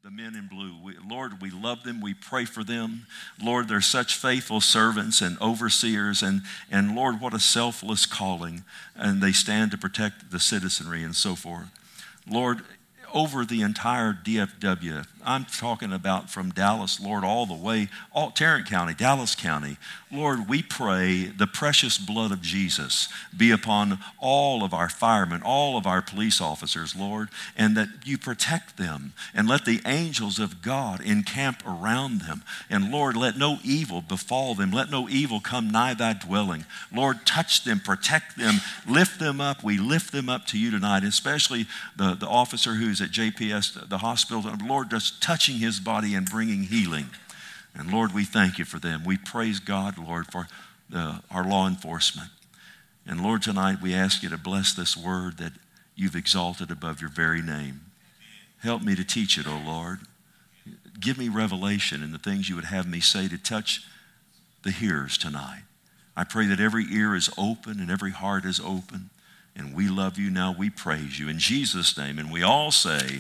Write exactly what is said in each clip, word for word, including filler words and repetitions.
the men in blue. We, Lord, we love them. We pray for them. Lord, they're such faithful servants and overseers. And, and Lord, what a selfless calling. And they stand to protect the citizenry and so forth. Lord, over the entire D F W, I'm talking about from Dallas, Lord, all the way, all Tarrant County, Dallas County. Lord, we pray the precious blood of Jesus be upon all of our firemen, all of our police officers, Lord, and that you protect them and let the angels of God encamp around them. And Lord, let no evil befall them. Let no evil come nigh thy dwelling. Lord, touch them, protect them, lift them up. We lift them up to you tonight, especially the, the officer who's at J P S, the hospital. Lord, just touching his body and bringing healing. And Lord, we thank you for them. We praise God, Lord, for the, our law enforcement. And Lord, tonight we ask you to bless this word that you've exalted above your very name. Help me to teach it, O Lord. Give me revelation in the things you would have me say to touch the hearers tonight. I pray that every ear is open and every heart is open. And we love you now. We praise you in Jesus' name. And we all say,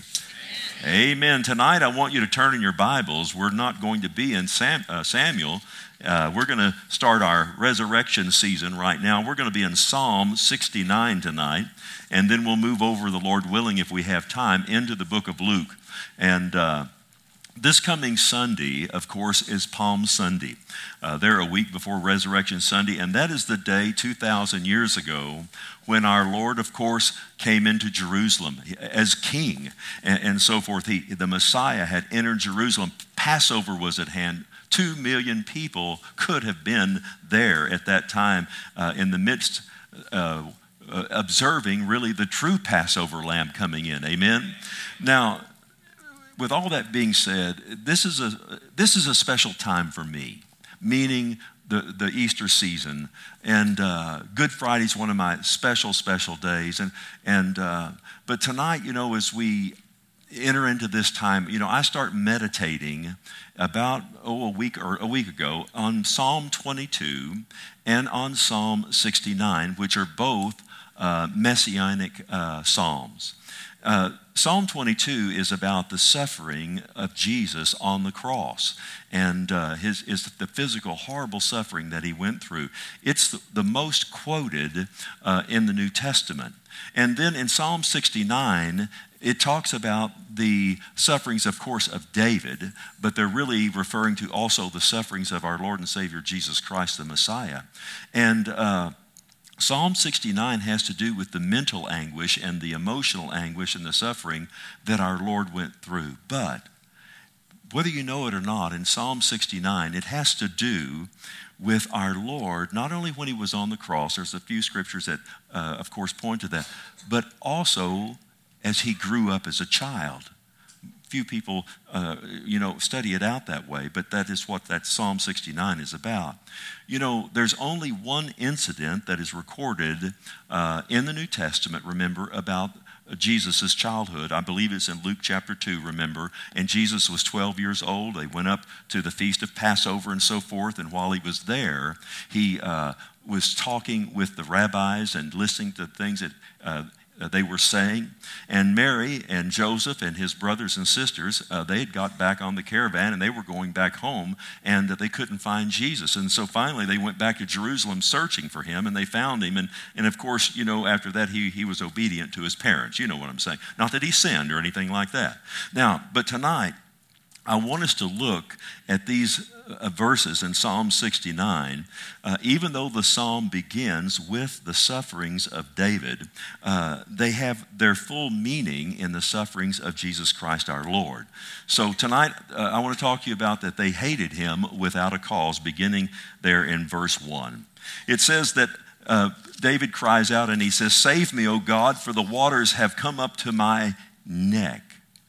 amen. Tonight, I want you to turn in your Bibles. We're not going to be in Sam, uh, Samuel. Uh, we're going to start our resurrection season right now. We're going to be in Psalm sixty-nine tonight. And then we'll move over, the Lord willing, if we have time, into the book of Luke. And uh, this coming Sunday, of course, is Palm Sunday. Uh, they're a week before Resurrection Sunday. And that is the day two thousand years ago when our Lord, of course, came into Jerusalem as king and, and so forth. He, the Messiah had entered Jerusalem. Passover was at hand. Two million people could have been there at that time uh, in the midst, uh, uh, observing really the true Passover lamb coming in. Amen? Now, with all that being said, this is a, this is a special time for me, meaning the, the Easter season. And uh, Good Friday is one of my special, special days. And, and uh, but tonight, you know, as we enter into this time, you know, I start meditating about, oh, a week or a week ago on Psalm twenty-two and on Psalm sixty-nine, which are both uh, messianic uh, psalms. Uh, Psalm twenty-two is about the suffering of Jesus on the cross and uh, his is the physical, horrible suffering that he went through. It's the, the most quoted uh, in the New Testament. And then in Psalm sixty-nine, it talks about the sufferings, of course, of David, but they're really referring to also the sufferings of our Lord and Savior Jesus Christ, the Messiah. And uh, Psalm sixty-nine has to do with the mental anguish and the emotional anguish and the suffering that our Lord went through. But whether you know it or not, in Psalm sixty-nine, it has to do with our Lord, not only when he was on the cross, there's a few scriptures that, uh, of course, point to that, but also as he grew up as a child. Few people, uh, you know, study it out that way, but that is what that Psalm sixty-nine is about. You know, there's only one incident that is recorded uh, in the New Testament, remember, about Jesus' childhood. I believe it's in Luke chapter two, remember, and Jesus was twelve years old. They went up to the feast of Passover and so forth, and while he was there, he uh, was talking with the rabbis and listening to things that uh, they were saying. And Mary and Joseph and his brothers and sisters, uh, they had got back on the caravan and they were going back home, and uh, they couldn't find Jesus. And so finally they went back to Jerusalem searching for him, and they found him. And, and of course, you know, after that he, he was obedient to his parents. You know what I'm saying. Not that he sinned or anything like that. Now, but tonight, I want us to look at these uh, verses in Psalm sixty-nine. Uh, even though the psalm begins with the sufferings of David, uh, they have their full meaning in the sufferings of Jesus Christ our Lord. So tonight, uh, I want to talk to you about that they hated him without a cause, beginning there in verse one. It says that uh, David cries out and he says, "Save me, O God, for the waters have come up to my neck."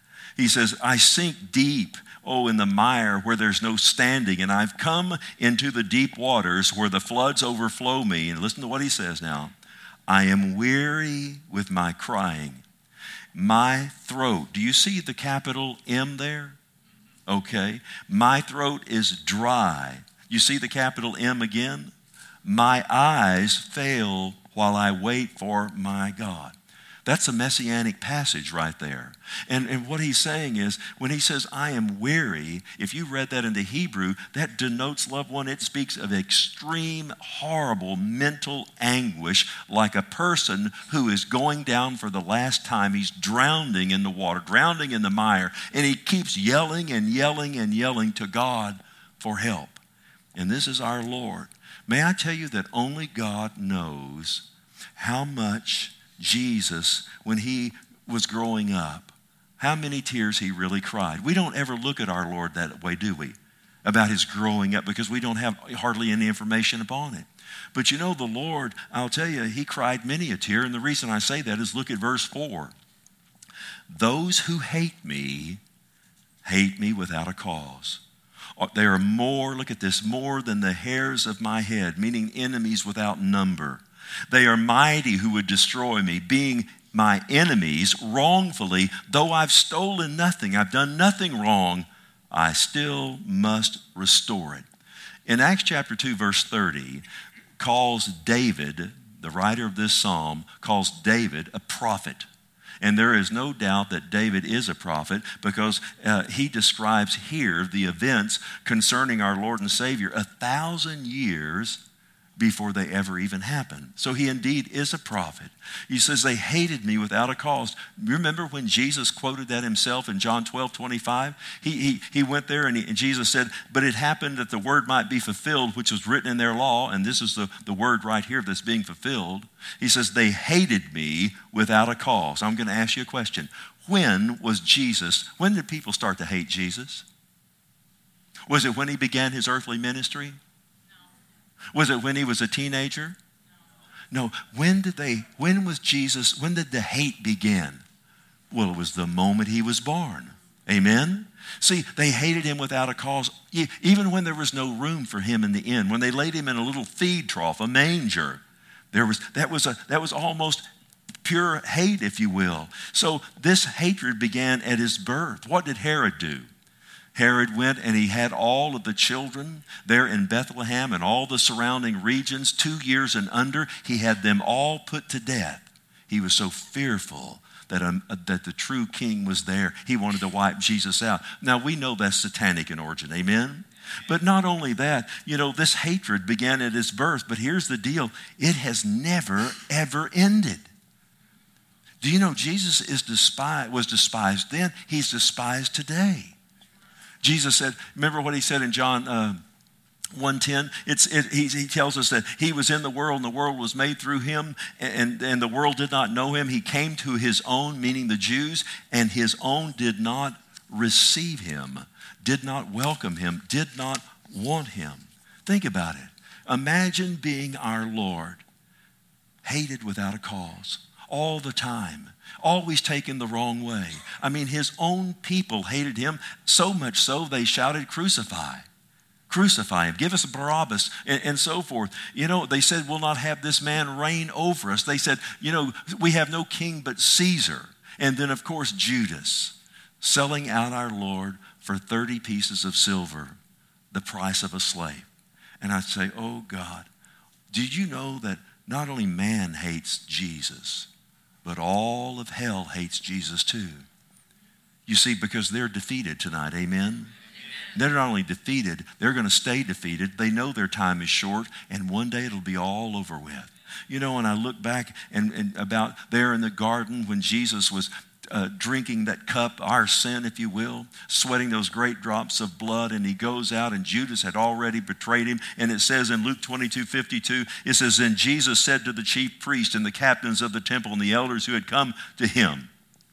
He says, "I sink deep, oh, in the mire where there's no standing, and I've come into the deep waters where the floods overflow me." And listen to what he says now. "I am weary with my crying. My throat," do you see the capital M there? Okay. "My throat is dry." You see the capital M again? "My eyes fail while I wait for my God." That's a messianic passage right there. And, and what he's saying is, when he says, I am weary, if you read that into Hebrew, that denotes, loved one, it speaks of extreme, horrible mental anguish, like a person who is going down for the last time. He's drowning in the water, drowning in the mire, and he keeps yelling and yelling and yelling to God for help. And this is our Lord. May I tell you that only God knows how much Jesus, when he was growing up, how many tears he really cried. We don't ever look at our Lord that way, do we? About his growing up, because we don't have hardly any information upon it. But you know, the Lord, I'll tell you, he cried many a tear. And the reason I say that is, look at verse four. Those who hate me, hate me without a cause. They are more, look at this, more than the hairs of my head, meaning enemies without number. They are mighty who would destroy me, being my enemies wrongfully. Though I've stolen nothing, I've done nothing wrong, I still must restore it. In Acts chapter two, verse thirty, calls David, the writer of this psalm, calls David a prophet. And there is no doubt that David is a prophet, because uh, he describes here the events concerning our Lord and Savior a thousand years before they ever even happened. So he indeed is a prophet. He says, they hated me without a cause. Remember when Jesus quoted that himself in John twelve twenty-five? He, he, he went there and, he, and Jesus said, but it happened that the word might be fulfilled, which was written in their law. And this is the, the word right here that's being fulfilled. He says, they hated me without a cause. I'm going to ask you a question. When was Jesus, when did people start to hate Jesus? Was it when he began his earthly ministry? Was it when he was a teenager? No. When did they, when was Jesus, when did the hate begin? Well, it was the moment he was born. Amen? See, they hated him without a cause, even when there was no room for him in the inn. When they laid him in a little feed trough, a manger, there was, that was a, that was almost pure hate, if you will. So this hatred began at his birth. What did Herod do? Herod went and he had all of the children there in Bethlehem and all the surrounding regions, two years and under. He had them all put to death. He was so fearful that, um, that the true king was there. He wanted to wipe Jesus out. Now, we know that's satanic in origin. Amen? But not only that, you know, this hatred began at his birth. But here's the deal. It has never, ever ended. Do you know Jesus is despised, was despised then? He's despised today. Jesus said, remember what he said in John uh, one ten? It's, it, he, he tells us that he was in the world and the world was made through him, and, and the world did not know him. He came to his own, meaning the Jews, and his own did not receive him, did not welcome him, did not want him. Think about it. Imagine being our Lord, hated without a cause, all the time, always taken the wrong way. I mean, his own people hated him, so much so they shouted, crucify, crucify him, give us Barabbas, and, and so forth. You know, they said, we'll not have this man reign over us. They said, you know, we have no king but Caesar. And then, of course, Judas, selling out our Lord for thirty pieces of silver, the price of a slave. And I'd say, oh God, did you know that not only man hates Jesus, but all of hell hates Jesus too? You see, because they're defeated tonight, amen? Amen. They're not only defeated, they're going to stay defeated. They know their time is short, and one day it'll be all over with. You know, when I look back and, and about there in the garden when Jesus was Uh, drinking that cup, our sin, if you will, sweating those great drops of blood, and he goes out, and Judas had already betrayed him. And it says in Luke twenty-two fifty-two, it says, then Jesus said to the chief priests and the captains of the temple and the elders who had come to him,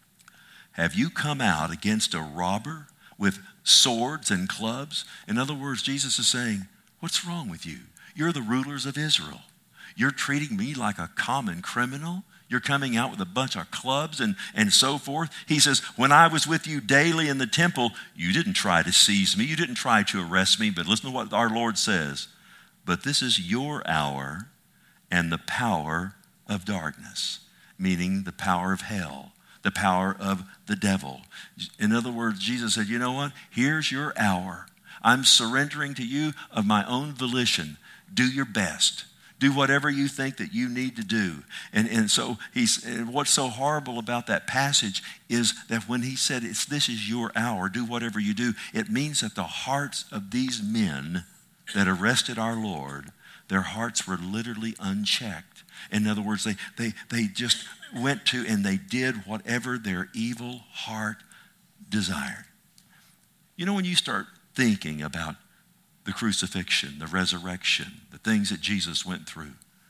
have you come out against a robber with swords and clubs? In other words, Jesus is saying, what's wrong with you? You're the rulers of Israel. You're treating me like a common criminal. You're coming out with a bunch of clubs and, and so forth. He says, when I was with you daily in the temple, you didn't try to seize me. You didn't try to arrest me. But listen to what our Lord says. But this is your hour and the power of darkness, meaning the power of hell, the power of the devil. In other words, Jesus said, you know what? Here's your hour. I'm surrendering to you of my own volition. Do your best. Do whatever you think that you need to do. And, and so he's, and what's so horrible about that passage is that when he said, it's, this is your hour, do whatever you do, it means that the hearts of these men that arrested our Lord, their hearts were literally unchecked. In other words, they, they, they just went to and they did whatever their evil heart desired. You know, when you start thinking about the crucifixion, the resurrection, the things that Jesus went through,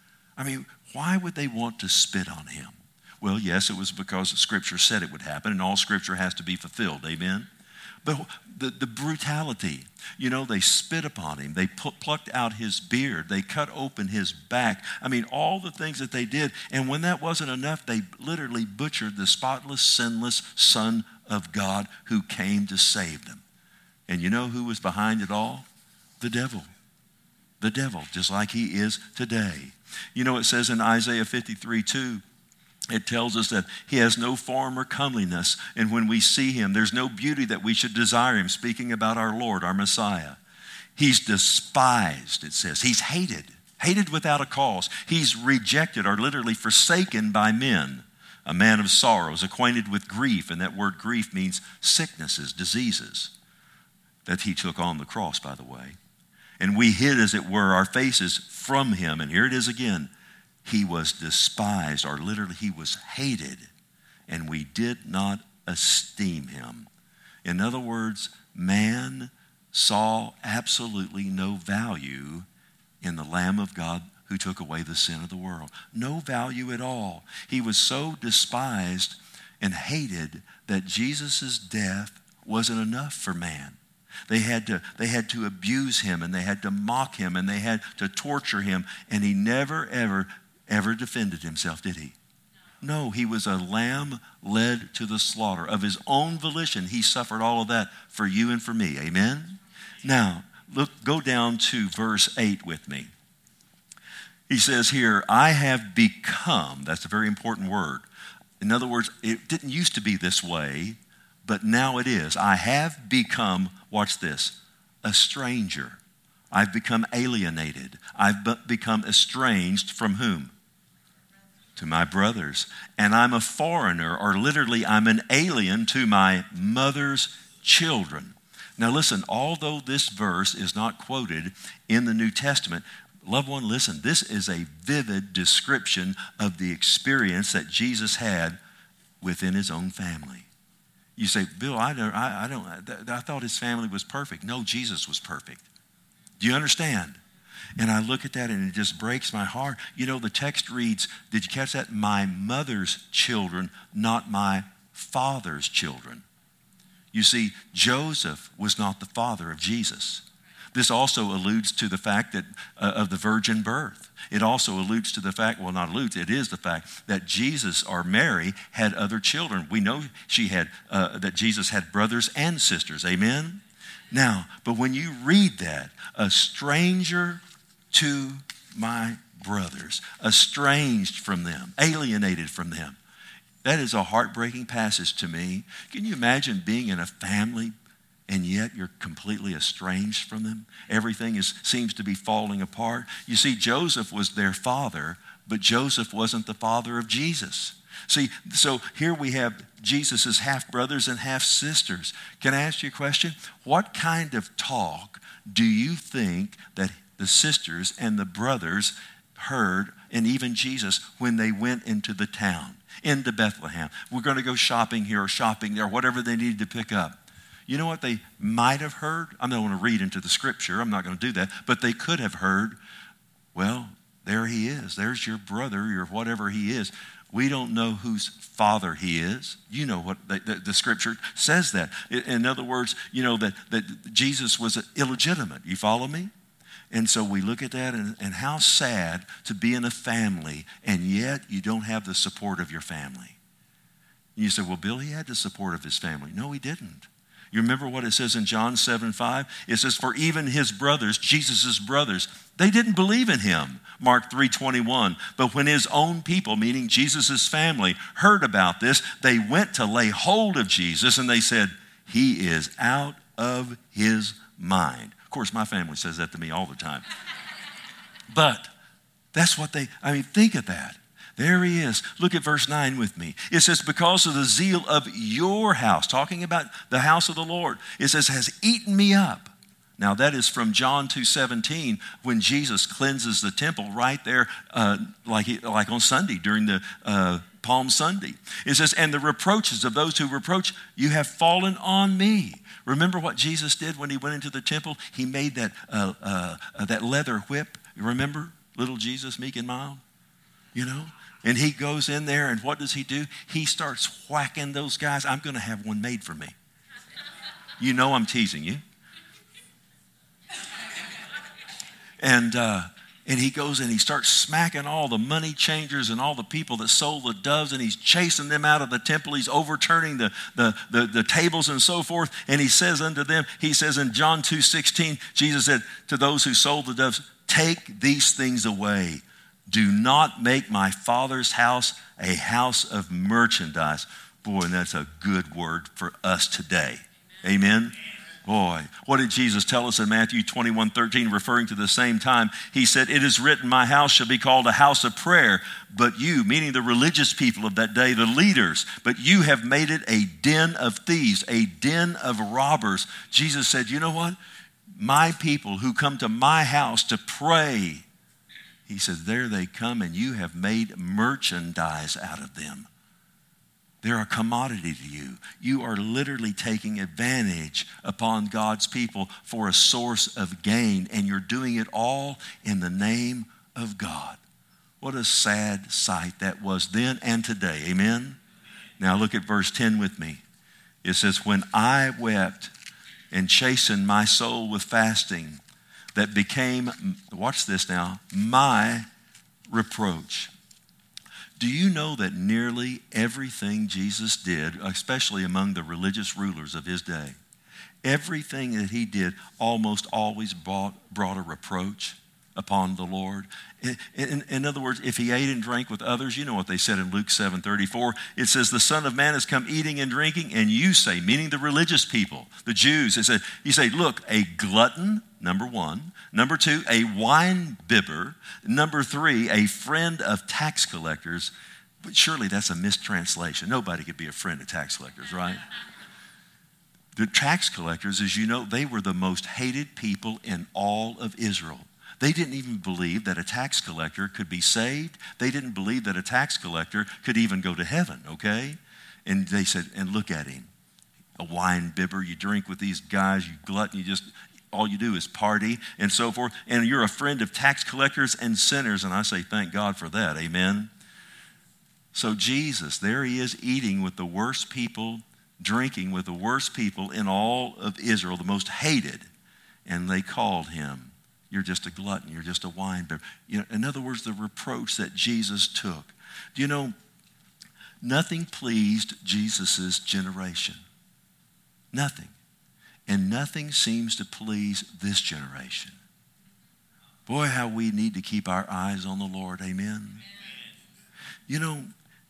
I mean, why would they want to spit on him? Well, yes, it was because Scripture said it would happen, and all Scripture has to be fulfilled, amen? But the, the brutality, you know, they spit upon him. They put, plucked out his beard. They cut open his back. I mean, all the things that they did. And when that wasn't enough, they literally butchered the spotless, sinless Son of God who came to save them. And you know who was behind it all? The devil. The devil, just like he is today. You know, it says in Isaiah fifty-three two, it tells us that he has no form or comeliness, and when we see him, there's no beauty that we should desire him, speaking about our Lord, our Messiah. He's despised, it says. He's hated, hated without a cause. He's rejected or literally forsaken by men, a man of sorrows, acquainted with grief, and that word grief means sicknesses, diseases, that he took on the cross, by the way. And we hid, as it were, our faces from him, and here it is again. He was despised, or literally he was hated, and we did not esteem him. In other words, man saw absolutely no value in the Lamb of God who took away the sin of the world. No value at all. He was so despised and hated that Jesus' death wasn't enough for man. They had to, they had to abuse him, and they had to mock him, and they had to torture him, and he never, ever, ever defended himself, did he? No, he was a lamb led to the slaughter. Of his own volition, he suffered all of that for you and for me. Amen? Now, look, go down to verse eight with me. He says here, I have become, that's a very important word. In other words, it didn't used to be this way, but now it is. I have become, watch this, a stranger. I've become alienated. I've be- become estranged from whom? To my brothers. And I'm a foreigner, or literally I'm an alien to my mother's children. Now listen, although this verse is not quoted in the New Testament, loved one, listen, this is a vivid description of the experience that Jesus had within his own family. You say, Bill, I don't, I, I don't, I thought his family was perfect. No, Jesus was perfect. Do you understand? And I look at that and it just breaks my heart. You know, the text reads, did you catch that? My mother's children, not my father's children. You see, Joseph was not the father of Jesus. This also alludes to the fact that uh, of the virgin birth. It also alludes to the fact, well, not alludes, it is the fact that Jesus or Mary had other children. We know she had, uh, that Jesus had brothers and sisters. Amen? Now, but when you read that, a stranger to my brothers, estranged from them, alienated from them, that is a heartbreaking passage to me. Can you imagine being in a family and yet you're completely estranged from them? Everything is, seems to be falling apart. You see, Joseph was their father, but Joseph wasn't the father of Jesus. See, so here we have Jesus' half-brothers and half-sisters. Can I ask you a question? What kind of talk do you think that the sisters and the brothers heard, and even Jesus, when they went into the town, into Bethlehem? We're going to go shopping here or shopping there, whatever they needed to pick up. You know what they might have heard? I'm not going to read into the scripture. I'm not going to do that. But they could have heard, well, there he is. There's your brother or whatever he is. We don't know whose father he is. You know what the, the, the scripture says that. In other words, you know, that, that Jesus was illegitimate. You follow me? And so we look at that and, and how sad to be in a family and yet you don't have the support of your family. You say, well, Bill, he had the support of his family. No, he didn't. You remember what it says in John seven five? It says, for even his brothers, Jesus' brothers, they didn't believe in him. Mark three twenty-one. But when his own people, meaning Jesus' family, heard about this, they went to lay hold of Jesus and they said, he is out of his mind. Of course, my family says that to me all the time. But That's what they, I mean, think of that. There he is. Look at verse nine with me. It says, because of the zeal of your house, talking about the house of the Lord, it says, has eaten me up. Now that is from John two seventeen, when Jesus cleanses the temple right there, uh, like, he, like on Sunday during the uh, Palm Sunday. It says, and the reproaches of those who reproach you have fallen on me. Remember what Jesus did when he went into the temple? He made that, uh, uh, uh, that leather whip. You remember? Little Jesus, meek and mild, you know? And he goes in there, and what does he do? He starts whacking those guys. I'm going to have one made for me. You know I'm teasing you. And uh, and he goes and he starts smacking all the money changers and all the people that sold the doves, and he's chasing them out of the temple. He's overturning the, the, the, the tables and so forth. And he says unto them, he says in John two sixteen, Jesus said to those who sold the doves, take these things away. Do not make my Father's house a house of merchandise. Boy, and that's a good word for us today. Amen? Boy, what did Jesus tell us in Matthew twenty-one thirteen, referring to the same time? He said, it is written, my house shall be called a house of prayer, but you, meaning the religious people of that day, the leaders, but you have made it a den of thieves, a den of robbers. Jesus said, you know what? My people who come to my house to pray, he said, there they come, and you have made merchandise out of them. They're a commodity to you. You are literally taking advantage upon God's people for a source of gain, and you're doing it all in the name of God. What a sad sight that was then and today. Amen? Now look at verse ten with me. It says, when I wept and chastened my soul with fasting, that became, watch this now, my reproach. Do you know that nearly everything Jesus did, especially among the religious rulers of his day, everything that he did almost always brought, brought a reproach upon the Lord? In, in, in other words, if he ate and drank with others, you know what they said in Luke seven thirty-four. It says, the Son of Man has come eating and drinking, and you say, meaning the religious people, the Jews, it said, you say, look, a glutton, number one. Number two, a wine bibber. Number three, a friend of tax collectors. But surely that's a mistranslation. Nobody could be a friend of tax collectors, right? The tax collectors, as you know, they were the most hated people in all of Israel. They didn't even believe that a tax collector could be saved. They didn't believe that a tax collector could even go to heaven, okay? And they said, and look at him. A wine bibber, you drink with these guys, you glutton, you just, all you do is party and so forth. And you're a friend of tax collectors and sinners. And I say, thank God for that, amen? So Jesus, there he is eating with the worst people, drinking with the worst people in all of Israel, the most hated. And they called him, you're just a glutton, you're just a wine bibber. You know, in other words, the reproach that Jesus took. Do you know, nothing pleased Jesus' generation. Nothing. And nothing seems to please this generation. Boy, how we need to keep our eyes on the Lord. Amen. You know,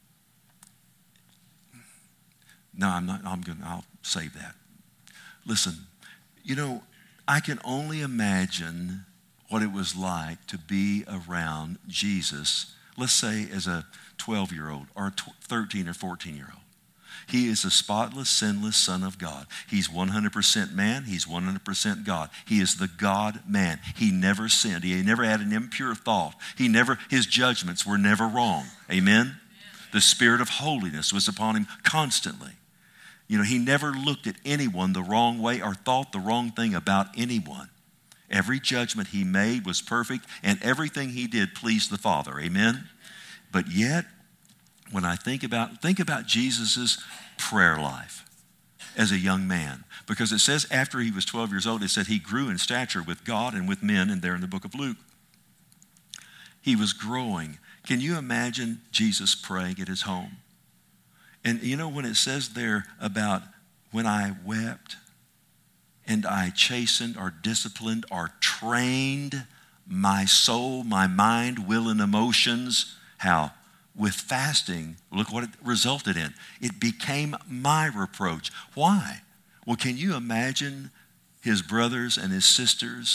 no, I'm not, I'm going to, I'll save that. Listen, you know, I can only imagine what it was like to be around Jesus, let's say as a twelve-year-old or a thirteen or fourteen-year-old. He is a spotless, sinless Son of God. He's one hundred percent man. He's one hundred percent God. He is the God-man. He never sinned. He never had an impure thought. He never, his judgments were never wrong. Amen? The Spirit of holiness was upon him constantly. You know, he never looked at anyone the wrong way or thought the wrong thing about anyone. Every judgment he made was perfect, and everything he did pleased the Father. Amen? But yet, when I think about, think about Jesus' prayer life as a young man. Because it says after he was twelve years old, it said he grew in stature with God and with men, and there in the book of Luke. He was growing. Can you imagine Jesus praying at his home? And you know when it says there about when I wept and I chastened or disciplined or trained my soul, my mind, will, and emotions, how? With fasting, look what it resulted in. It became my reproach. Why? Well, can you imagine his brothers and his sisters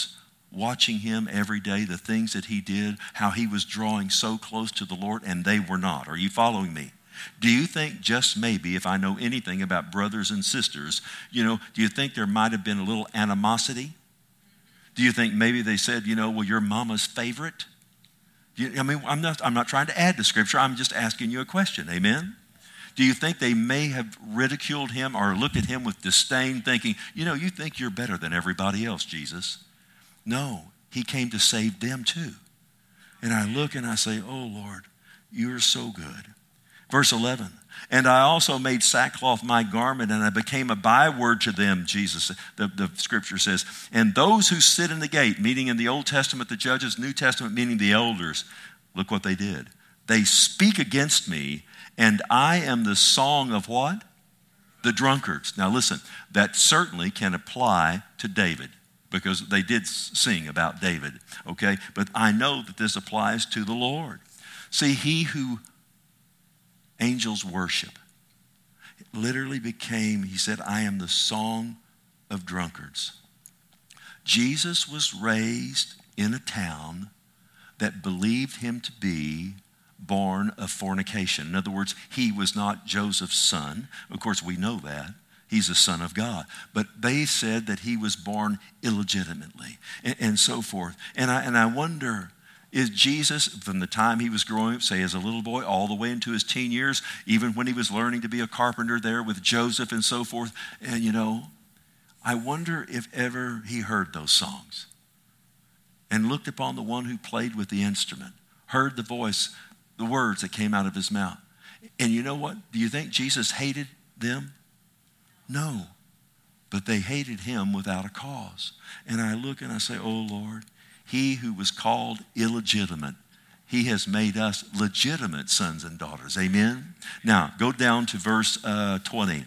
watching him every day, the things that he did, how he was drawing so close to the Lord, and they were not. Are you following me? Do you think just maybe, if I know anything about brothers and sisters, you know, do you think there might have been a little animosity? Do you think maybe they said, you know, well, you're mama's favorite? You, I mean, I'm not, I'm not trying to add to Scripture. I'm just asking you a question. Amen? Do you think they may have ridiculed him or looked at him with disdain, thinking, you know, you think you're better than everybody else, Jesus? No, he came to save them too. And I look and I say, oh, Lord, you're so good. Verse eleven, and I also made sackcloth my garment, and I became a byword to them, Jesus, the, the Scripture says. And those who sit in the gate, meaning in the Old Testament, the judges, New Testament, meaning the elders, look what they did. They speak against me, and I am the song of what? The drunkards. Now listen, that certainly can apply to David, because they did sing about David, okay? But I know that this applies to the Lord. See, he who angels worship literally became, he said, I am the song of drunkards. Jesus was raised in a town that believed him to be born of fornication. In other words, he was not Joseph's son. Of course, we know that. He's a son of God. But they said that he was born illegitimately and, and so forth. And I, and I wonder, is Jesus, from the time he was growing up, say as a little boy, all the way into his teen years, even when he was learning to be a carpenter there with Joseph and so forth, and you know, I wonder if ever he heard those songs and looked upon the one who played with the instrument, heard the voice, the words that came out of his mouth. And you know what? Do you think Jesus hated them? No. But they hated him without a cause. And I look and I say, oh Lord, he who was called illegitimate, he has made us legitimate sons and daughters. Amen? Now, go down to verse uh, twenty.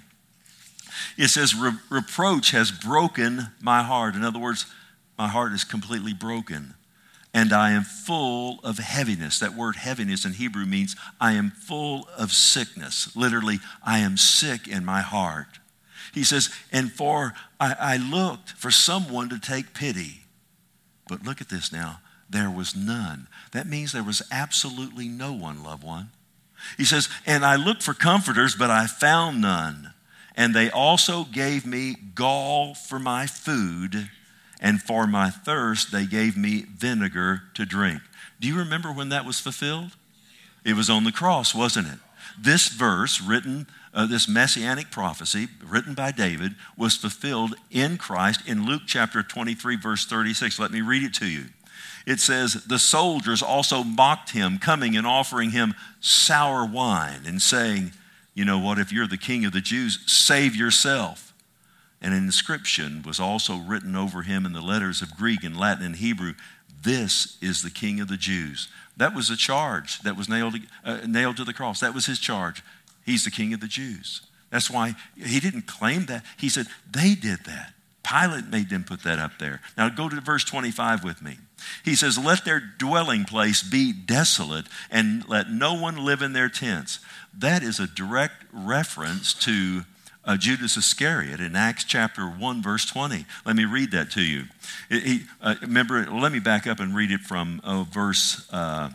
It says, Re- reproach has broken my heart. In other words, my heart is completely broken. And I am full of heaviness. That word heaviness in Hebrew means I am full of sickness. Literally, I am sick in my heart. He says, and for I, I looked for someone to take pity. But look at this now. There was none. That means there was absolutely no one, loved one. He says, and I looked for comforters, but I found none. And they also gave me gall for my food, and for my thirst they gave me vinegar to drink. Do you remember when that was fulfilled? It was on the cross, wasn't it? This verse written, uh, this messianic prophecy written by David was fulfilled in Christ in Luke chapter twenty-three, verse thirty-six. Let me read it to you. It says, the soldiers also mocked him, coming and offering him sour wine and saying, you know what, if you're the king of the Jews, save yourself. And an inscription was also written over him in the letters of Greek and Latin and Hebrew, this is the king of the Jews. That was a charge that was nailed, uh, nailed to the cross. That was his charge. He's the king of the Jews. That's why he didn't claim that. He said they did that. Pilate made them put that up there. Now go to verse twenty-five with me. He says, let their dwelling place be desolate and let no one live in their tents. That is a direct reference to uh, Judas Iscariot in Acts chapter one, verse twenty. Let me read that to you. It, he, uh, remember, let me back up and read it from uh, verse uh,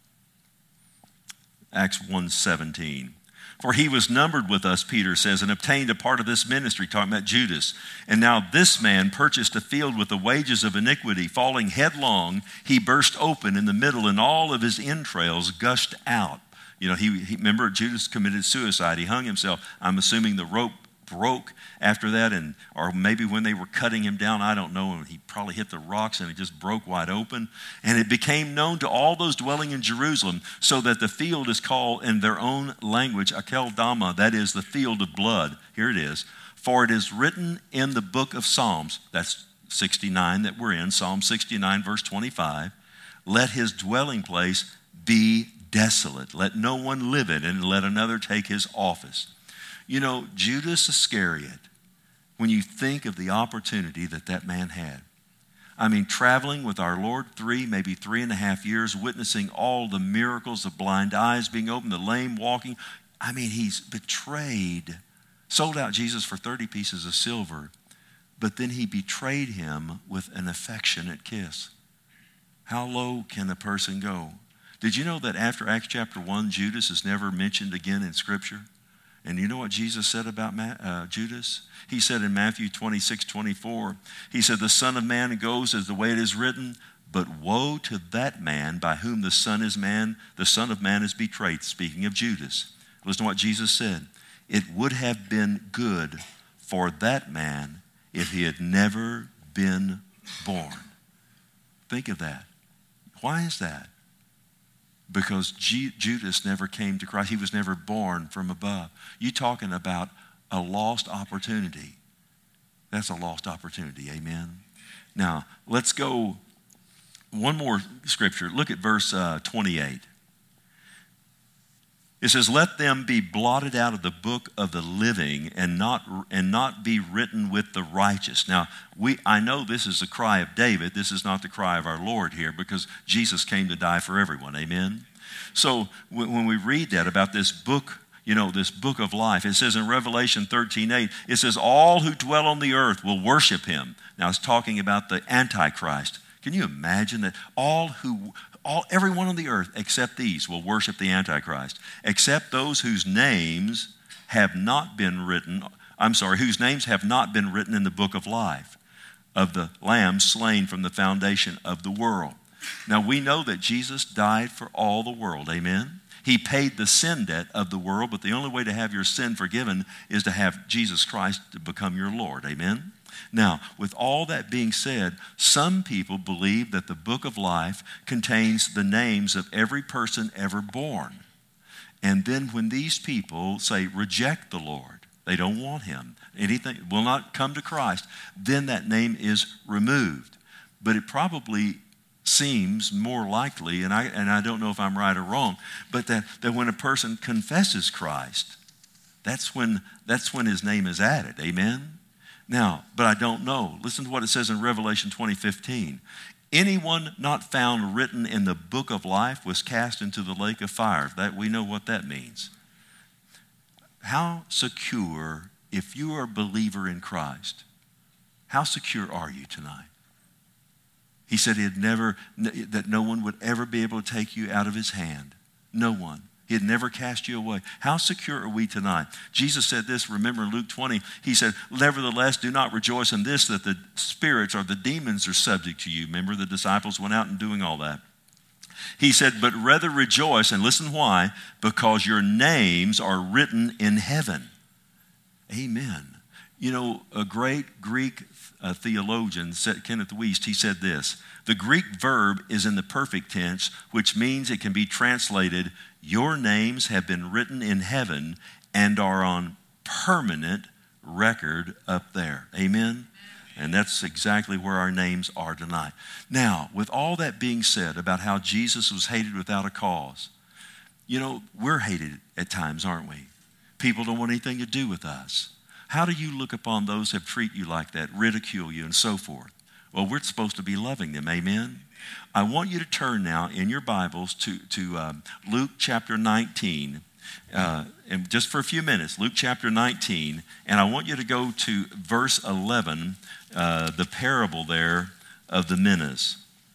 Acts one seventeen. For he was numbered with us, Peter says, and obtained a part of this ministry, talking about Judas. And now this man purchased a field with the wages of iniquity. Falling headlong, he burst open in the middle, and all of his entrails gushed out. You know, he, he remember Judas committed suicide. He hung himself. I'm assuming the rope broke after that, and or maybe when they were cutting him down, I don't know, and he probably hit the rocks and it just broke wide open. And it became known to all those dwelling in Jerusalem, so that the field is called in their own language Akeldama, that is the field of blood. Here it is. For it is written in the book of Psalms, that's sixty-nine that we're in, Psalm sixty-nine verse twenty-five, let his dwelling place be desolate. Let no one live in it, and let another take his office. You know, Judas Iscariot, when you think of the opportunity that that man had, I mean, traveling with our Lord three, maybe three and a half years, witnessing all the miracles, the blind eyes being opened, the lame walking. I mean, he's betrayed, sold out Jesus for thirty pieces of silver. but then he betrayed him with an affectionate kiss. How low can a person go? Did you know that after Acts chapter one, Judas is never mentioned again in Scripture? And you know what Jesus said about uh, Judas? He said in Matthew twenty-six, twenty-four, he said, the Son of Man goes as the way it is written, but woe to that man by whom the Son is man, the Son of Man is betrayed. Speaking of Judas. Listen to what Jesus said. It would have been good for that man if he had never been born. Think of that. Why is that? Because G- Judas never came to Christ. He was never born from above. You're talking about a lost opportunity. That's a lost opportunity. Amen. Now, let's go one more scripture. Look at verse uh, twenty-eight. It says, let them be blotted out of the book of the living and not and not be written with the righteous. Now, we I know this is the cry of David. This is not the cry of our Lord here because Jesus came to die for everyone. Amen? So when we read that about this book, you know, this book of life, it says in Revelation thirteen eight, it says, all who dwell on the earth will worship him. Now, it's talking about the Antichrist. Can you imagine that all who... All, everyone on the earth except these will worship the Antichrist, except those whose names have not been written, I'm sorry, whose names have not been written in the book of life of the Lamb slain from the foundation of the world. Now we know that Jesus died for all the world, amen? He paid the sin debt of the world, but the only way to have your sin forgiven is to have Jesus Christ to become your Lord, amen? Now, with all that being said, some people believe that the book of life contains the names of every person ever born. And then when these people say reject the Lord, they don't want him, anything will not come to Christ, then that name is removed. But it probably seems more likely, and I and I don't know if I'm right or wrong, but that, that when a person confesses Christ, that's when that's when his name is added. Amen? Now, but I don't know. Listen to what it says in Revelation twenty fifteen. Anyone not found written in the book of life was cast into the lake of fire. That we know what that means. How secure, if you are a believer in Christ, how secure are you tonight? He said he'd never, that no one would ever be able to take you out of his hand. No one. He'd never cast you away. How secure are we tonight? Jesus said this, remember in Luke twenty, he said, nevertheless, do not rejoice in this, that the spirits or the demons are subject to you. Remember the disciples went out and doing all that. He said, but rather rejoice, and listen why, because your names are written in heaven. Amen. You know, a great Greek uh, theologian, Kenneth Wuest, he said this, the Greek verb is in the perfect tense, which means it can be translated, your names have been written in heaven and are on permanent record up there. Amen? And that's exactly where our names are tonight. Now, with all that being said about how Jesus was hated without a cause, you know, we're hated at times, aren't we? People don't want anything to do with us. How do you look upon those that treat you like that, ridicule you, and so forth? Well, we're supposed to be loving them. Amen? I want you to turn now in your Bibles to, to um, Luke chapter nineteen, uh, and just for a few minutes, Luke chapter nineteen, and I want you to go to verse eleven, uh, the parable there of the minas.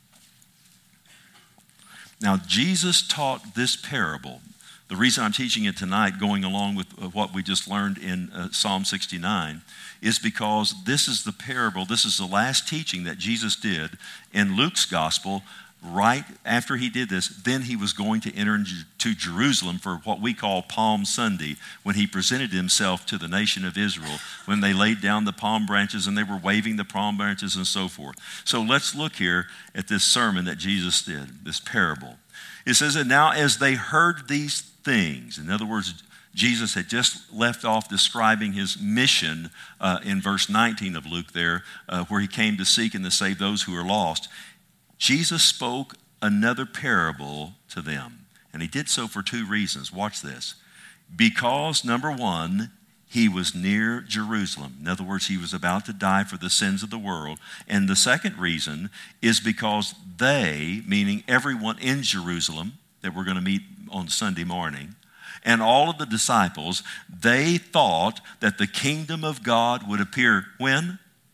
Now, Jesus taught this parable. The reason I'm teaching it tonight, going along with what we just learned in uh, Psalm sixty-nine, is because this is the parable, this is the last teaching that Jesus did in Luke's gospel. Right after he did this, then he was going to enter into Jerusalem for what we call Palm Sunday, when he presented himself to the nation of Israel, when they laid down the palm branches and they were waving the palm branches and so forth. So let's look here at this sermon that Jesus did, this parable. It says that now as they heard these things, in other words, Jesus had just left off describing his mission uh, in verse nineteen of Luke there, uh, where he came to seek and to save those who are lost. Jesus spoke another parable to them, and he did so for two reasons. Watch this. Because, number one, he was near Jerusalem. In other words, he was about to die for the sins of the world. And the second reason is because they, meaning everyone in Jerusalem that we're going to meet on Sunday morning, and all of the disciples, they thought that the kingdom of God would appear when?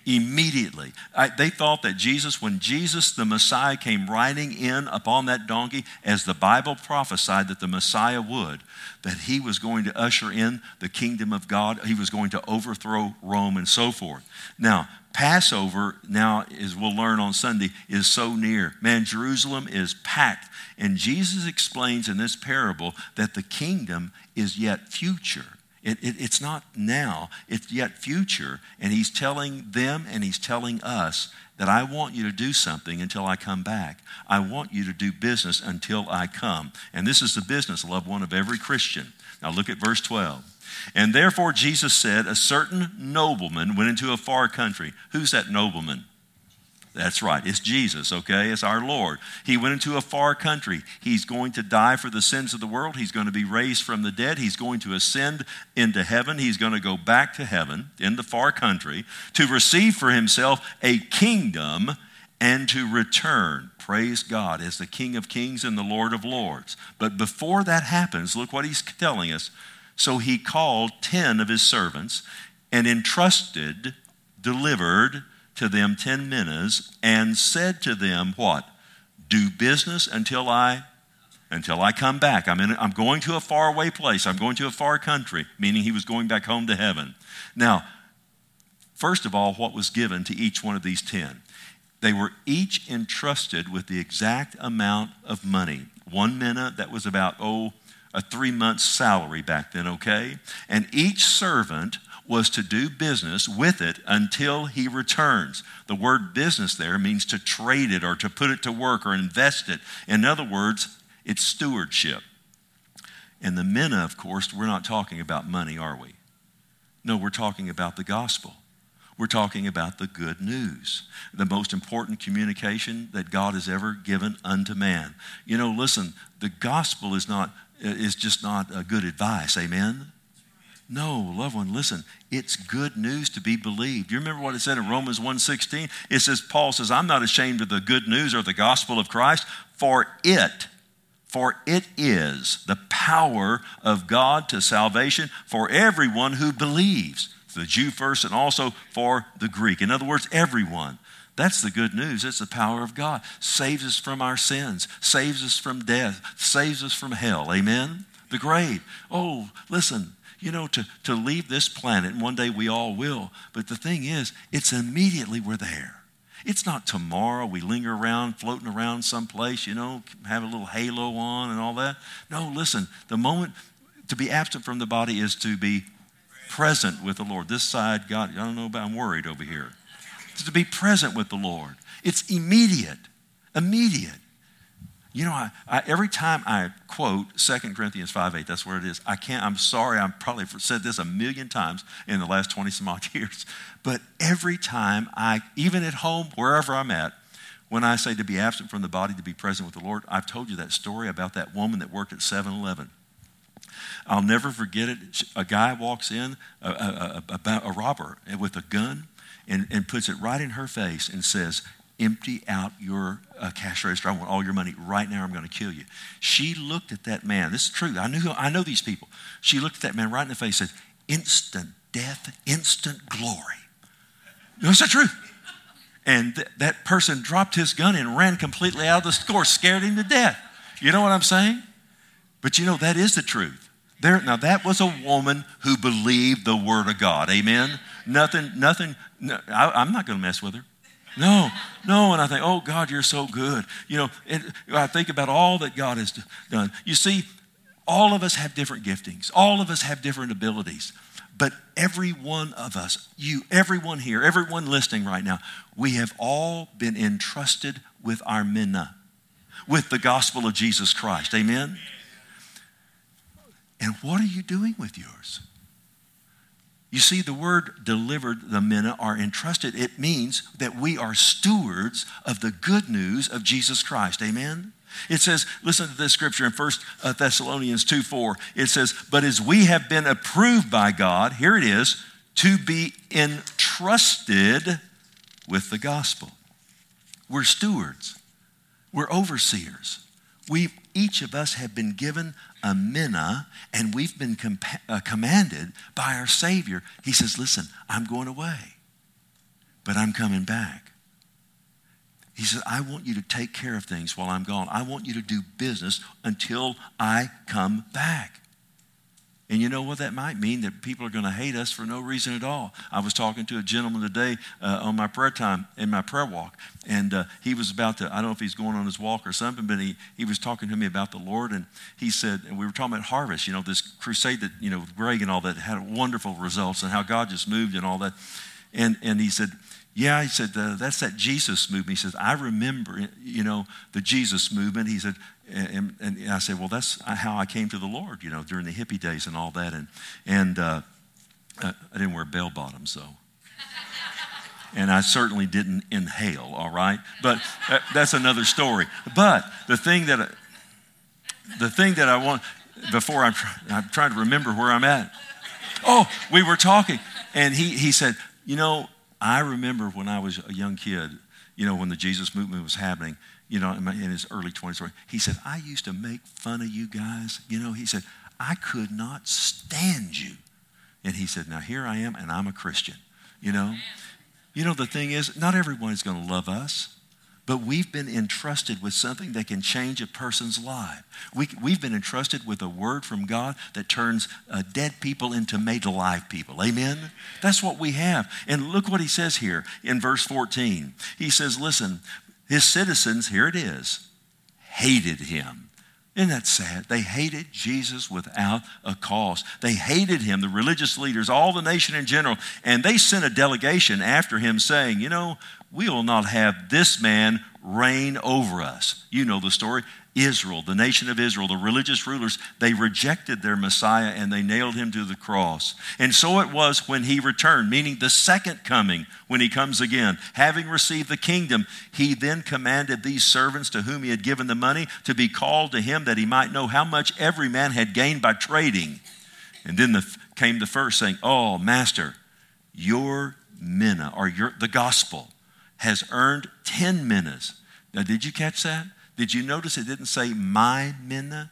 Immediately. I, they thought that Jesus, when Jesus, the Messiah, came riding in upon that donkey, as the Bible prophesied that the Messiah would, that he was going to usher in the kingdom of God. He was going to overthrow Rome and so forth. Now, Passover, now, as we'll learn on Sunday, is so near. Man, Jerusalem is packed. And Jesus explains in this parable that the kingdom is yet future. It, it, it's not now, it's yet future. And he's telling them and he's telling us that I want you to do something until I come back. I want you to do business until I come. And this is the business, loved one, of every Christian. Now look at verse twelve. And therefore Jesus said, a certain nobleman went into a far country. Who's that nobleman? That's right. It's Jesus, okay? It's our Lord. He went into a far country. He's going to die for the sins of the world. He's going to be raised from the dead. He's going to ascend into heaven. He's going to go back to heaven in the far country to receive for himself a kingdom and to return, praise God, as the King of Kings and the Lord of Lords. But before that happens, look what he's telling us. So he called ten of his servants and entrusted, delivered to them ten minas, and said to them, what? Do business until I until I come back. I'm in, I'm going to a faraway place. I'm going to a far country, meaning he was going back home to heaven. Now, first of all, what was given to each one of these ten? They were each entrusted with the exact amount of money. One mina, that was about, oh, a three months salary back then, okay? And each servant was to do business with it until he returns. The word business there means to trade it or to put it to work or invest it. In other words, it's stewardship. And the mina, of course, we're not talking about money, are we? No, we're talking about the gospel. We're talking about the good news, the most important communication that God has ever given unto man. You know, listen, the gospel is not is just not a good advice, amen? No, loved one, listen, it's good news to be believed. You remember what it said in Romans one sixteen? It says, Paul says, I'm not ashamed of the good news or the gospel of Christ, for it, for it is the power of God to salvation for everyone who believes, the Jew first and also for the Greek. In other words, everyone. That's the good news. It's the power of God. Saves us from our sins, saves us from death, saves us from hell, amen? The grave. Oh, listen. You know, to, to leave this planet, and one day we all will. But the thing is, it's immediately we're there. It's not tomorrow we linger around, floating around someplace, you know, have a little halo on and all that. No, listen, the moment to be absent from the body is to be present with the Lord. This side, God, I don't know about, I'm worried over here. It's to be present with the Lord. It's immediate, immediate. You know, I, I, every time I quote Second Corinthians five eight, that's where it is. I can't, I'm sorry, I've probably said this a million times in the last twenty some odd years. But every time I, even at home, wherever I'm at, when I say to be absent from the body, to be present with the Lord, I've told you that story about that woman that worked at seven eleven. I'll never forget it. A guy walks in, a, a, a, a robber with a gun, and, and puts it right in her face and says, empty out your uh, cash register. I want all your money right now. I'm going to kill you. She looked at that man. This is true. I knew. I know these people. She looked at that man right in the face and said, instant death, instant glory. Is that true? And th- that person dropped his gun and ran completely out of the store, scared him to death. You know what I'm saying? But you know, that is the truth. There, now that was a woman who believed the word of God. Amen? Nothing, nothing, no, I, I'm not going to mess with her. No, no, and I think, oh, God, you're so good. You know, and I think about all that God has done. You see, all of us have different giftings. All of us have different abilities. But every one of us, you, everyone here, everyone listening right now, we have all been entrusted with our mina, with the gospel of Jesus Christ. Amen? And what are you doing with yours? You see, the word delivered, the mina, are entrusted. It means that we are stewards of the good news of Jesus Christ. Amen? It says, listen to this scripture in First Thessalonians two four. It says, but as we have been approved by God, here it is, to be entrusted with the gospel. We're stewards. We're overseers. We, each of us have been given a mina, and we've been compa- uh, commanded by our Savior. He says, listen, I'm going away. but I'm coming back. He said, I want you to take care of things while I'm gone. I want you to do business until I come back. And you know what that might mean? That people are going to hate us for no reason at all. I was talking to a gentleman today uh, on my prayer time, in my prayer walk, and uh, he was about to, I don't know if he's going on his walk or something, but he, he was talking to me about the Lord, and he said, and we were talking about Harvest, you know, this crusade that, you know, with Greg and all that had wonderful results and how God just moved and all that. And, and he said, yeah, he said, uh, that's that Jesus movement. He says, I remember, you know, the Jesus movement. He said, and, and I said, well, that's how I came to the Lord, you know, during the hippie days and all that. And and uh, I didn't wear bell bottoms, though. And I certainly didn't inhale, all right? But that's another story. But the thing that I, the thing that I want, before I'm, I'm trying to remember where I'm at. Oh, we were talking, and he he said, you know, I remember when I was a young kid, you know, when the Jesus movement was happening, you know, in, my, in his early twenties, he said, I used to make fun of you guys. You know, he said, I could not stand you. And he said, now here I am, and I'm a Christian, you know. You know, the thing is, not everyone is going to love us, but we've been entrusted with something that can change a person's life. We, we've been entrusted with a word from God that turns uh, dead people into made alive people. Amen? That's what we have. And look what he says here in verse fourteen. He says, listen, his citizens, here it is, hated him. Isn't that sad? They hated Jesus without a cause. They hated him, the religious leaders, all the nation in general, and they sent a delegation after him saying, you know, we will not have this man reign over us. You know the story. Israel, the nation of Israel, the religious rulers, they rejected their Messiah and they nailed him to the cross. And so it was when he returned, meaning the second coming, when he comes again. Having received the kingdom, he then commanded these servants to whom he had given the money to be called to him that he might know how much every man had gained by trading. And then the, came the first saying, oh, master, your mina, or your, the gospel, has earned ten minas. Now, did you catch that? Did you notice it didn't say my mina?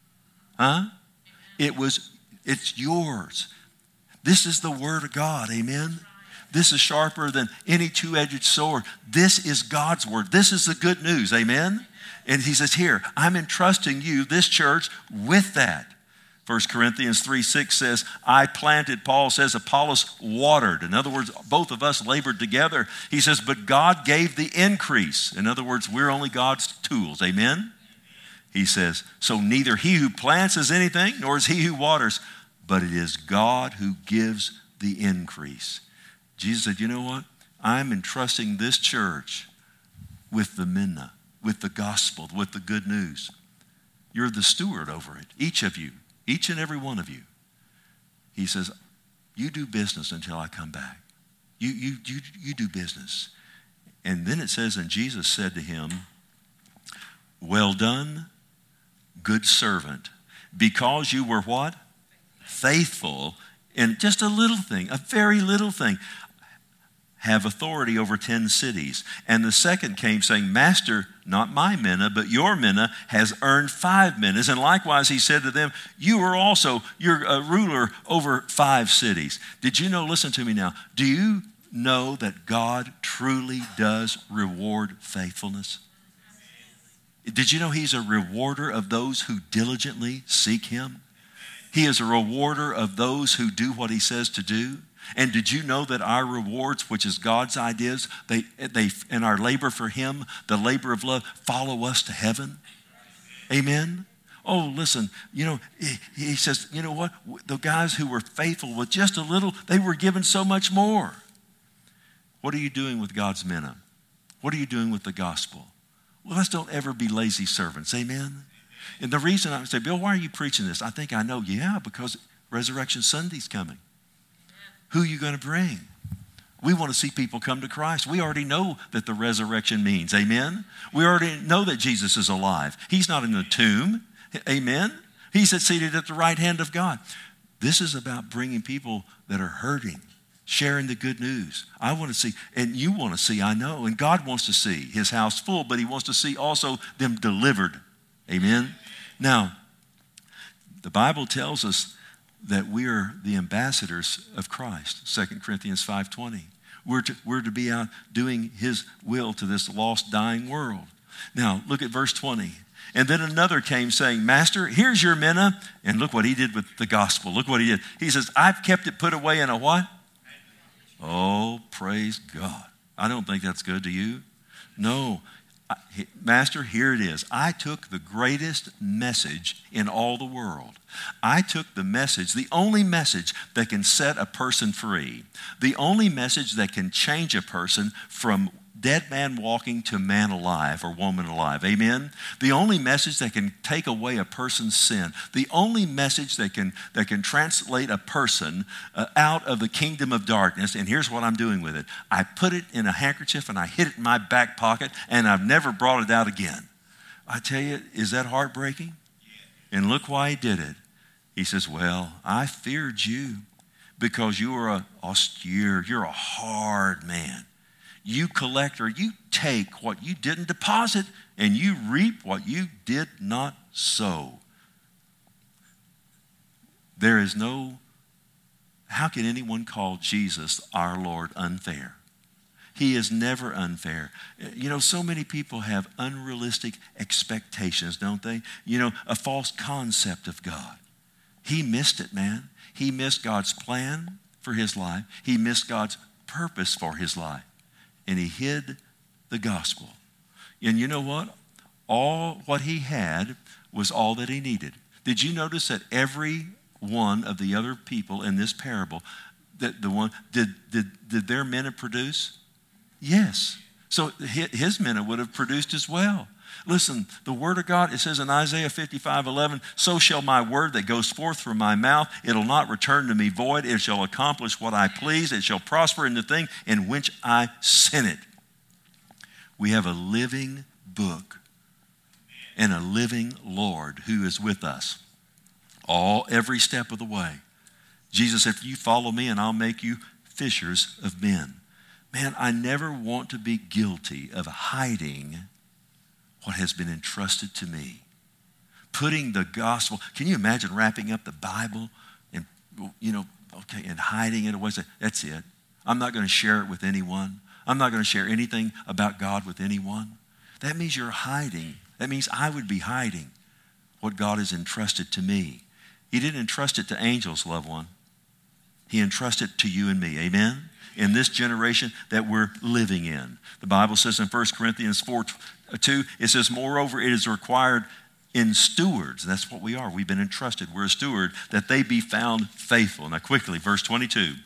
Huh? It was, it's yours. This is the word of God, amen? This is sharper than any two-edged sword. This is God's word. This is the good news, amen? And he says, here, I'm entrusting you, this church, with that. First Corinthians three six says, I planted, Paul says, Apollos watered. In other words, both of us labored together. He says, but God gave the increase. In other words, we're only God's tools. Amen? He says, so neither he who plants is anything, nor is he who waters, but it is God who gives the increase. Jesus said, you know what? I'm entrusting this church with the minna, with the gospel, with the good news. You're the steward over it, each of you. Each and every one of you. He says, you do business until I come back. You, you, you, you do business. And then it says, and Jesus said to him, well done, good servant, because you were what? Faithful in just a little thing, a very little thing. Have authority over ten cities. And the second came saying, Master, not my mina, but your mina has earned five minas. And likewise he said to them, you are also, you're a ruler over five cities. Did you know, listen to me now, do you know that God truly does reward faithfulness? Did you know he's a rewarder of those who diligently seek him? He is a rewarder of those who do what he says to do. And did you know that our rewards, which is God's ideas, they, they, and our labor for him, the labor of love, follow us to heaven? Amen? Oh, listen, you know, he, he says, you know what? The guys who were faithful with just a little, they were given so much more. What are you doing with God's minna? What are you doing with the gospel? Well, let's don't ever be lazy servants. Amen? And the reason I say, Bill, why are you preaching this? I think I know. Yeah, because Resurrection Sunday's coming. Who are you going to bring? We want to see people come to Christ. We already know that the resurrection means. Amen? We already know that Jesus is alive. He's not in the tomb. Amen? He's seated at the right hand of God. This is about bringing people that are hurting, sharing the good news. I want to see, and you want to see, I know, and God wants to see his house full, but he wants to see also them delivered. Amen? Now, the Bible tells us that we are the ambassadors of Christ, Second Corinthians five twenty. We're to, we're to be out doing his will to this lost, dying world. Now, look at verse twenty. And then another came saying, Master, here's your mina. And look what he did with the gospel. Look what he did. He says, I've kept it put away in a what? Oh, praise God. I don't think that's good to you. No. I, Master, here it is. I took the greatest message in all the world. I took the message, the only message that can set a person free, the only message that can change a person from dead man walking to man alive or woman alive. Amen? The only message that can take away a person's sin. The only message that can, that can translate a person uh, out of the kingdom of darkness. And here's what I'm doing with it. I put it in a handkerchief and I hid it in my back pocket and I've never brought it out again. I tell you, is that heartbreaking? And look why he did it. He says, well, I feared you because you are a austere, you're a hard man. You collect or you take what you didn't deposit and you reap what you did not sow. There is no, how can anyone call Jesus our Lord unfair? He is never unfair. You know, so many people have unrealistic expectations, don't they? You know, a false concept of God. He missed it, man. He missed God's plan for his life. He missed God's purpose for his life. And he hid the gospel. And you know what? All what he had was all that he needed. Did you notice that every one of the other people in this parable, that the one did did did their mina produce? Yes. So his mina would have produced as well. Listen, the word of God, it says in Isaiah fifty-five eleven, so shall my word that goes forth from my mouth, it'll not return to me void. It shall accomplish what I please. It shall prosper in the thing in which I sent it. We have a living book and a living Lord who is with us all every step of the way. Jesus said, you follow me and I'll make you fishers of men. Man, I never want to be guilty of hiding what has been entrusted to me. Putting the gospel, can you imagine wrapping up the Bible and, you know, okay, and hiding it away? That's it. I'm not going to share it with anyone. I'm not going to share anything about God with anyone. That means you're hiding. That means I would be hiding what God has entrusted to me. He didn't entrust it to angels, loved one. He entrusted it to you and me. Amen? In this generation that we're living in. The Bible says in First Corinthians four two, it says, moreover, it is required in stewards. That's what we are. We've been entrusted. We're a steward, that they be found faithful. Now quickly, verse twenty-two.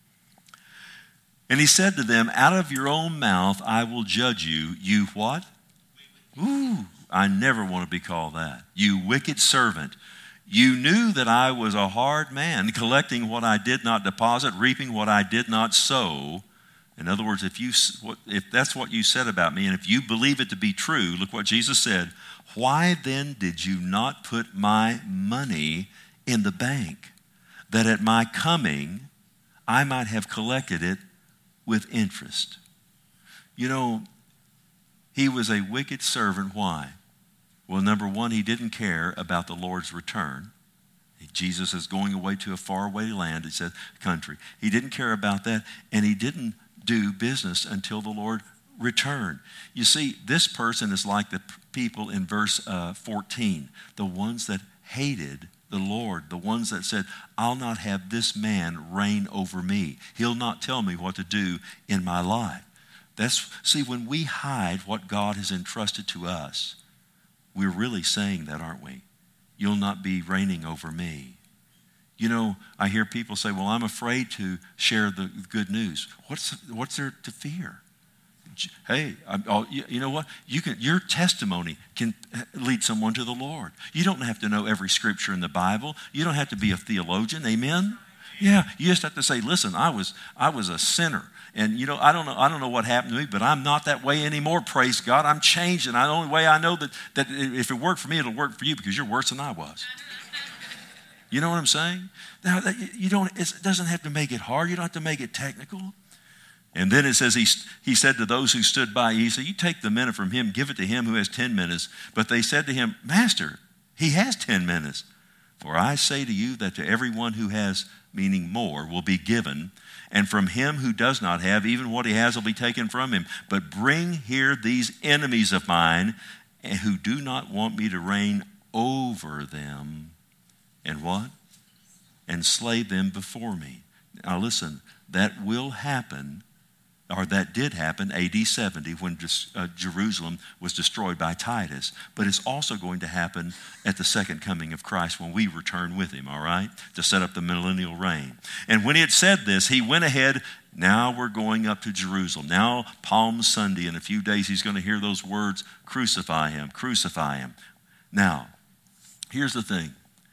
And he said to them, out of your own mouth I will judge you. You what? Ooh, I never want to be called that. You wicked servant. You knew that I was a hard man, collecting what I did not deposit, reaping what I did not sow. In other words, if you if that's what you said about me, and if you believe it to be true, look what Jesus said. Why then did you not put my money in the bank, that at my coming I might have collected it with interest? You know, he was a wicked servant. Why? Well, number one, he didn't care about the Lord's return. Jesus is going away to a faraway land, it said, country. He didn't care about that, and he didn't do business until the Lord returned. You see, this person is like the people in verse uh, fourteen, the ones that hated the Lord, the ones that said, I'll not have this man reign over me. He'll not tell me what to do in my life. That's, see, when we hide what God has entrusted to us, we're really saying that, aren't we? You'll not be reigning over me. You know, I hear people say, well, I'm afraid to share the good news. What's, what's there to fear? Hey, I, you know what? You can, your testimony can lead someone to the Lord. You don't have to know every scripture in the Bible. You don't have to be a theologian. Amen? Yeah, you just have to say, listen, I was I was a sinner. And, you know, I don't know I don't know what happened to me, but I'm not that way anymore, praise God. I'm changed, and the only way I know that, that if it worked for me, it'll work for you because you're worse than I was. You know what I'm saying? Now, you don't, it doesn't have to make it hard. You don't have to make it technical. And then it says, he, he said to those who stood by, he said, you take the mina from him, give it to him who has ten minas. But they said to him, Master, he has ten minas. For I say to you that to everyone who has meaning more, will be given, and from him who does not have, even what he has will be taken from him. But bring here these enemies of mine, who do not want me to reign over them, and what? And slay them before me. Now listen, that will happen, or that did happen, A D seventy, when uh, Jerusalem was destroyed by Titus. But it's also going to happen at the second coming of Christ when we return with him, all right, to set up the millennial reign. And when he had said this, he went ahead. Now we're going up to Jerusalem. Now, Palm Sunday, in a few days, he's going to hear those words, crucify him, crucify him. Now, here's the thing.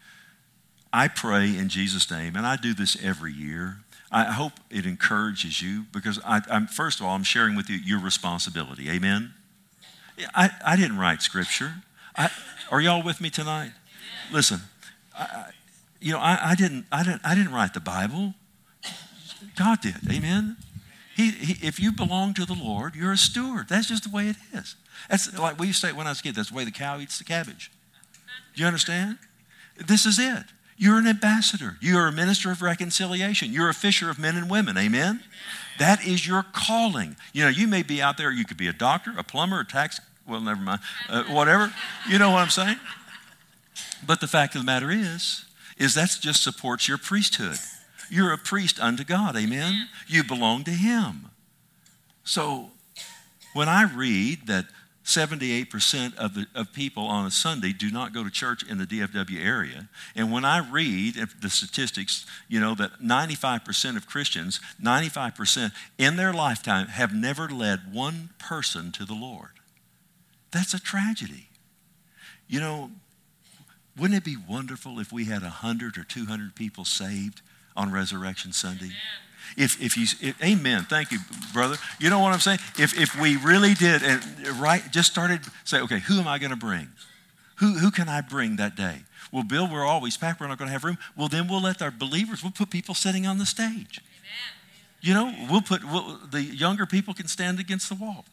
I pray in Jesus' name, and I do this every year. I hope it encourages you, because I, I'm, first of all, I'm sharing with you your responsibility. Amen? I, I didn't write Scripture. I, are y'all with me tonight? Listen, I, you know, I, I didn't, I didn't, I didn't write the Bible. God did. Amen? He, he, if you belong to the Lord, you're a steward. That's just the way it is. That's like we used to say when I was a kid. That's the way the cow eats the cabbage. Do you understand? This is it. You're an ambassador. You're a minister of reconciliation. You're a fisher of men and women. Amen? That is your calling. You know, you may be out there. You could be a doctor, a plumber, a tax, well, never mind, uh, whatever. You know what I'm saying? But the fact of the matter is, is that just supports your priesthood. You're a priest unto God. Amen? You belong to him. So when I read that seventy-eight percent of the of people on a Sunday do not go to church in the D F W area. And when I read the statistics, you know, that ninety-five percent of Christians, ninety-five percent in their lifetime have never led one person to the Lord. That's a tragedy. You know, wouldn't it be wonderful if we had one hundred or two hundred people saved on Resurrection Sunday? If if you, if, amen, thank you, brother. You know what I'm saying? If if we really did, and right, just started say, okay, who am I going to bring? Who who can I bring that day? Well, Bill, we're always packed. We're not going to have room. Well, then we'll let our believers. We'll put people sitting on the stage. Amen. You know, we'll put we'll, the younger people can stand against the wall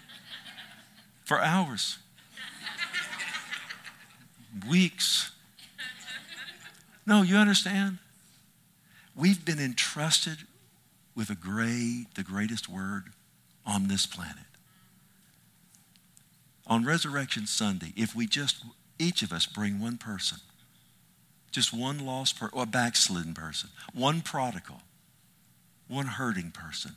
for hours, weeks. No, you understand? We've been entrusted with a great, the greatest word on this planet. On Resurrection Sunday, if we just, each of us bring one person, just one lost person, or a backslidden person, one prodigal, one hurting person.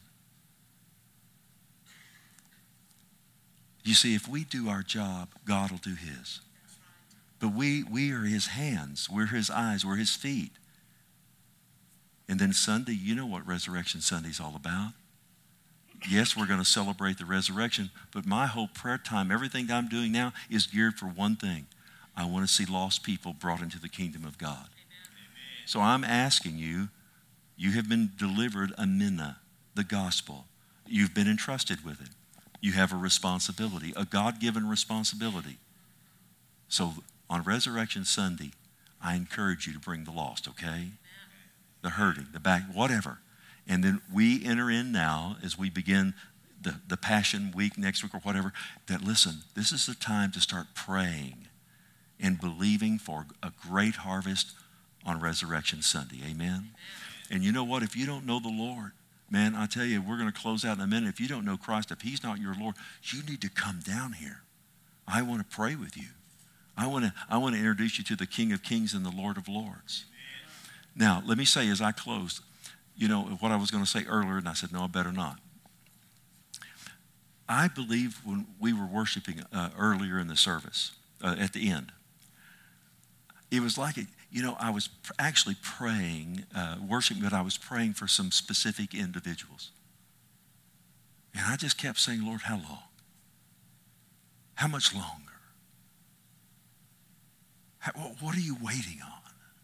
You see, if we do our job, God will do his. But we, we are his hands, we're his eyes, we're his feet. And then Sunday, you know what Resurrection Sunday is all about. Yes, we're going to celebrate the resurrection, but my whole prayer time, everything that I'm doing now is geared for one thing. I want to see lost people brought into the kingdom of God. Amen. So I'm asking you, you have been delivered a minna, the gospel. You've been entrusted with it. You have a responsibility, a God-given responsibility. So on Resurrection Sunday, I encourage you to bring the lost, okay? The hurting, the back, whatever. And then we enter in now as we begin the, the Passion Week next week or whatever, that listen, this is the time to start praying and believing for a great harvest on Resurrection Sunday. Amen? Amen. And you know what? If you don't know the Lord, man, I tell you, we're going to close out in a minute. If you don't know Christ, if he's not your Lord, you need to come down here. I want to pray with you. I want to, I want to introduce you to the King of Kings and the Lord of Lords. Now, let me say as I close, you know, what I was going to say earlier, and I said, no, I better not. I believe when we were worshiping uh, earlier in the service, uh, at the end, it was like, it, you know, I was pr- actually praying, uh, worshiping, but I was praying for some specific individuals. And I just kept saying, Lord, how long? How much longer? How, what are you waiting on?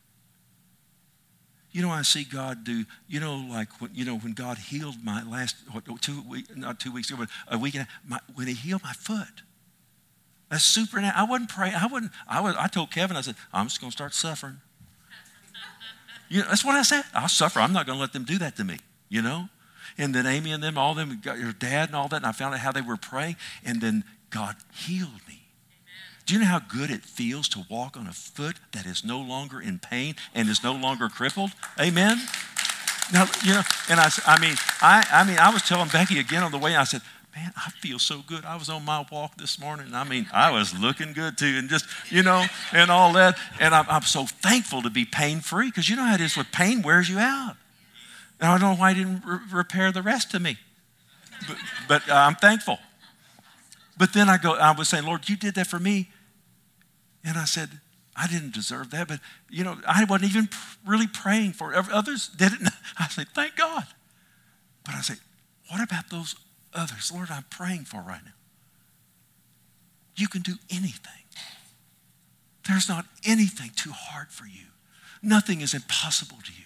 You know, I see God do, you know, like, when, you know, when God healed my last, what, two weeks, not two weeks ago, but a week and a half, my, when he healed my foot. That's supernatural. I wasn't praying. I wasn't, I was, I told Kevin, I said, I'm just going to start suffering. You know, that's what I said. I'll suffer. I'm not going to let them do that to me, you know? And then Amy and them, all them, got your dad and all that, and I found out how they were praying, and then God healed me. Do you know how good it feels to walk on a foot that is no longer in pain and is no longer crippled? Amen? Now, you know, and I, I mean, I, I mean, I was telling Becky again on the way, I said, man, I feel so good. I was on my walk this morning. I mean, I was looking good too, and just, you know, and all that. And I'm, I'm so thankful to be pain-free, because you know how it is with pain, wears you out. And I don't know why he didn't re- repair the rest of me. But, but uh, I'm thankful. But then I go, I was saying, Lord, you did that for me. And I said, I didn't deserve that, but, you know, I wasn't even really praying for it. Others did it. I said, thank God. But I say, what about those others, Lord, I'm praying for right now? You can do anything. There's not anything too hard for you. Nothing is impossible to you.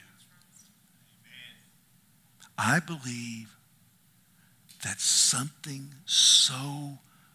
I believe that something so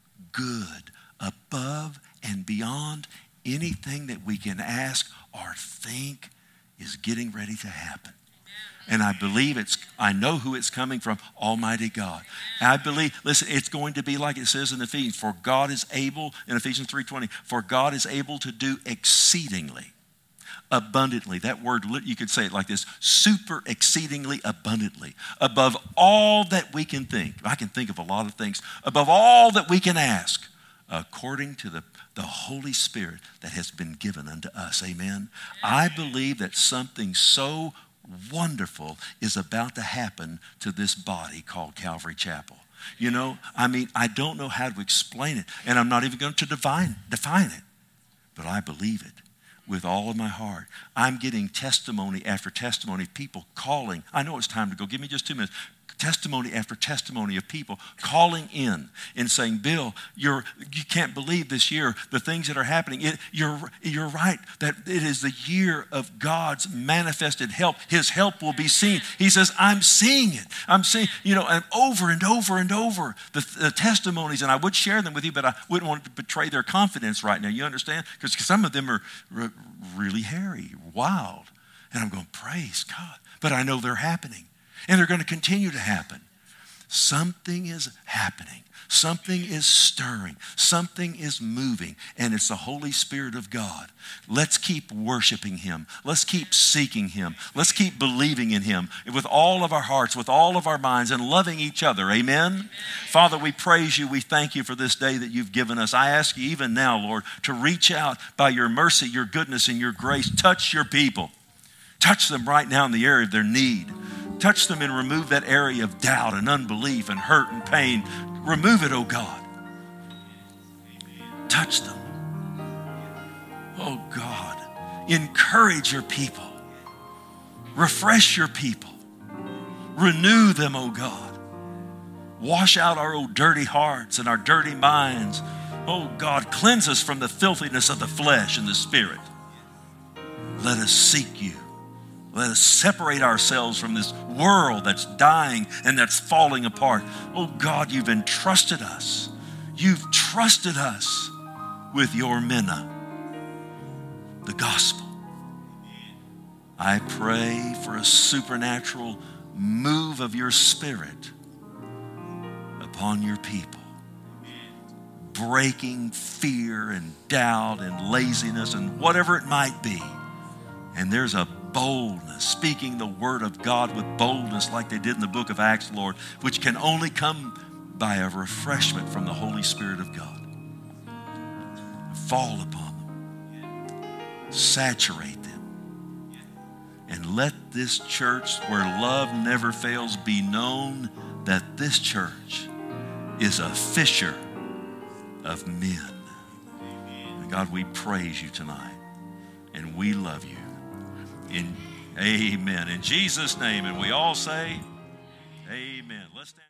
good, above and beyond anything that we can ask or think, is getting ready to happen. And I believe it's, I know who it's coming from, Almighty God. And I believe, listen, it's going to be like it says in Ephesians, for God is able, in Ephesians three twenty, for God is able to do exceedingly, abundantly. That word, you could say it like this, super exceedingly abundantly, above all that we can think. I can think of a lot of things, above all that we can ask, according to the, the Holy Spirit that has been given unto us. Amen. I believe that something so wonderful is about to happen to this body called Calvary Chapel. You know, I mean, I don't know how to explain it, and I'm not even going to define, define it, but I believe it with all of my heart. I'm getting testimony after testimony, people calling. I know it's time to go. Give me just two minutes. Testimony after testimony of people calling in and saying, Bill, you're, you can't believe this year, the things that are happening. It, you're, you're right that it is the year of God's manifested help. His help will be seen. He says, I'm seeing it. I'm seeing, you know, and over and over and over the, the testimonies, and I would share them with you, but I wouldn't want to betray their confidence right now. You understand? Because some of them are re- really hairy, wild. And I'm going, praise God. But I know they're happening. And they're going to continue to happen. Something is happening. Something is stirring. Something is moving. And it's the Holy Spirit of God. Let's keep worshiping Him. Let's keep seeking Him. Let's keep believing in Him with all of our hearts, with all of our minds, and loving each other. Amen? Amen. Father, we praise you. We thank you for this day that you've given us. I ask you even now, Lord, to reach out by your mercy, your goodness, and your grace. Touch your people. Touch them right now in the area of their need. Touch them and remove that area of doubt and unbelief and hurt and pain. Remove it, oh God. Touch them. Oh God. Encourage your people. Refresh your people. Renew them, oh God. Wash out our old dirty hearts and our dirty minds. Oh God, cleanse us from the filthiness of the flesh and the spirit. Let us seek you. Let us separate ourselves from this world that's dying and that's falling apart. Oh God, you've entrusted us. You've trusted us with your minna, the gospel. I pray for a supernatural move of your Spirit upon your people, breaking fear and doubt and laziness and whatever it might be. And there's a boldness, speaking the word of God with boldness like they did in the book of Acts, Lord, which can only come by a refreshment from the Holy Spirit of God. Fall upon them. Saturate them. And let this church, where love never fails, be known that this church is a fisher of men. And God, we praise you tonight, and we love you. In, amen. In Jesus' name. And we all say, amen. Let's stand.